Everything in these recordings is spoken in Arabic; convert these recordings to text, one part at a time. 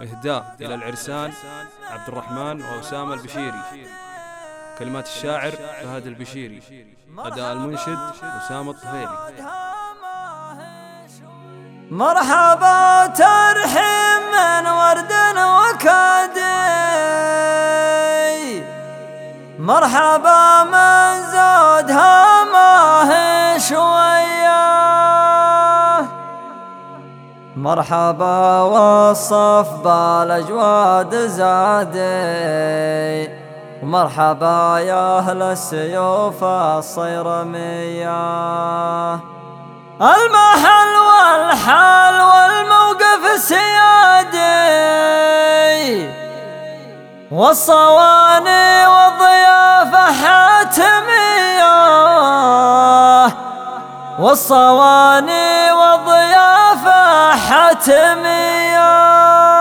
إهداء إلى العرسان عبد الرحمن وأسامة البشيري. كلمات الشاعر فهد البشيري. أداء المنشد أسامة الطفيلي. مرحبا ترحيم من ورد وكادي، مرحبا من زودها ما هي شوية، مرحبا والصف بالأجواد زادي، ومرحبا يا أهل السيوف الصيرمية. المحل والحال والموقف سيادي، والصواني والضيافة حاتمية، والصواني والضيافة حاتمية.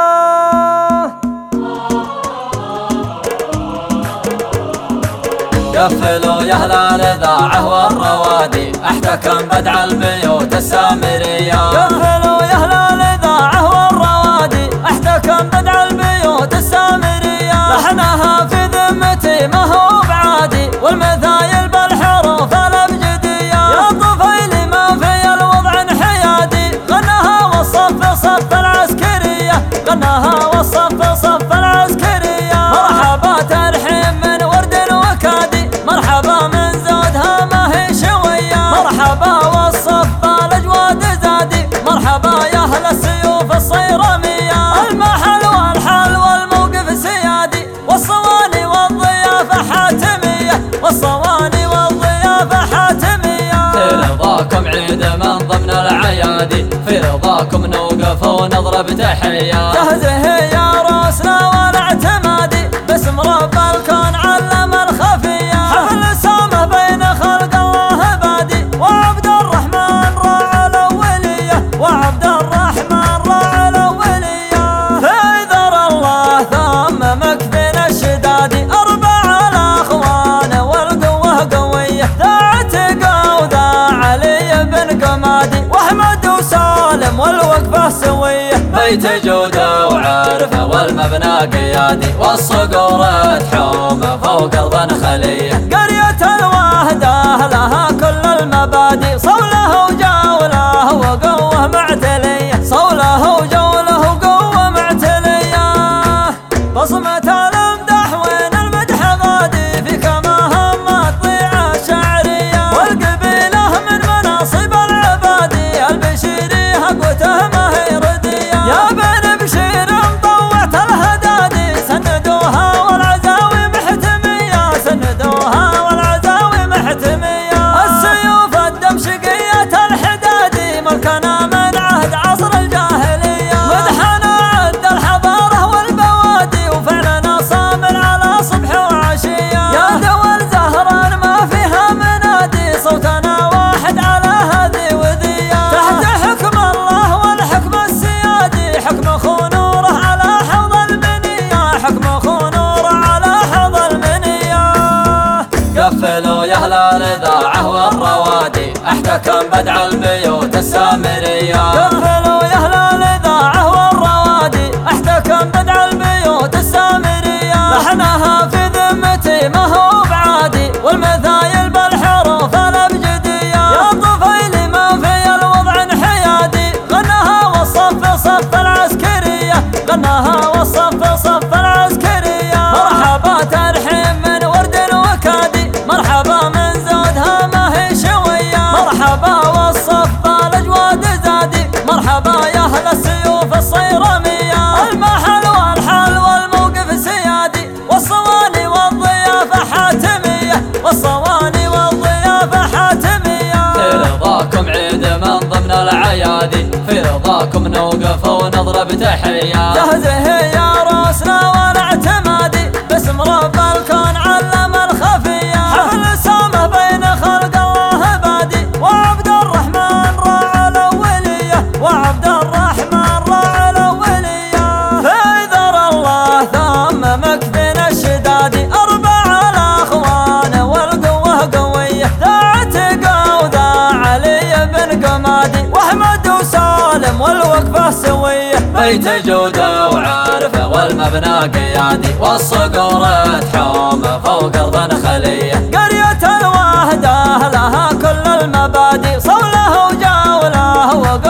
قفلوا يا أهل الإذاعة والروادي، احتكم بدع البيوت السامرية. قفلوا يا أهل الإذاعة والروادي، احتكم بدع البيوت السامرية. لحنها في ذمتي ما هو بعادي، والمثايل بالحروف الأبجدية. يا طفيلي ما في الوضع انحيادي، غناها والصف صف العسكرية، غناها والصف صف العسكرية. مرحبا ترحيم من ورد وكادي، مرحبا من زودها ما هي شوية، مرحبا والصف بالأجواد زادي، مرحبا يا أهل السيوف الصيرمية. المحل والحال والموقف سيادي، والصواني والضيافة حاتمية، والصواني والضيافة حاتمية. في رضاكم عيد من ضمن العيادي، في رضاكم نوقف ونضرب تحية. جهزه يا روسنا والاعتمادي، باسم رب الكون علم الخفية. حفل سامه بين خلق الله بادي، وعبد الرحمن راعى الأولية، وعبد الرحمن راعى الأولية. فإذر الله ثم مكفين الشدادي، أربع الأخوان والقوة قوية. ذا عتقة وذا علي بن قمادي، وأحمد وسالم والوقفة سوية. بيت جودة وعرفة والمبنى قيادي، والصقور تحوم فوق أرض خلية. قرية الوحدة لها كل المبادئ، صوله وجوله وقوة معتلية، صوله وجوله وقوة معتلية. بصمة الامدح وين المدح غادي، في كما هم الطيعة الشعرية. والقبيلة من مناصب العبادي، البشيري هقوته ما هي ردية. يا بن بشير مطوعت الهدادي، سندوها والعزاوي محتمية، سندوها والعزاوي محتمية. السيوف الدمشقية الحدادي، ملكنا من عهد عصر الجاهلية. مدحنا عد الحضارة والبوادي، وفعلنا صامل على صبح وعشية. يا دول زهران ما فيها منادي، صوتنا واحد على هذه وذية. تحت حكم الله والحكم السيادي، حكم خنوره على حوض المنية، حكم خنوره على حوض المنية. قفلوا يا أهل الإذاعة والروادي، احتكم بدع البيوت السامرية. قفلوا يا أهل الإذاعة والروادي، احتكم بدع البيوت السامرية. لحنها في ذمتي ما هو بعادي، والمثايل بالحروف الأبجدية. يا طفيلي ما في الوضع انحيادي، غناها والصف صف العسكرية، غناها والصف صف العسكرية. مرحبا ترحيم من ورد وكادي، مرحبا من زودها ما هي شوية، مرحبا والصف بالأجواد زادي، مرحبا يا أهل السيوف الصيرمية. المحل والحال والموقف سيادي، والصواني والضيافة حاتمية، والصواني والضيافة حاتمية. في رضاكم عيد من ضمن العيادي، في رضاكم نوقف ونضرب تحية. جهزه يا روسنا والاعتمادي، باسم رب الكون علم الخفية. حفل سامه بين خلق الله بادي، وعبد الرحمن راعى الأولية، وعبد الرحمن راعى الأولية. فإذر الله ثم مكفين الشدادي، أربع الأخوان والقوة قوية. ذا عتقة وذا علي بن قمادي، وأحمد وسالم والوقفة سوية. البيت جودة وعرفة والمبنى قيادي والصقور تحوم فوق أرض خلية. قرية الوحدة لها كل المبادئ صولة وجولة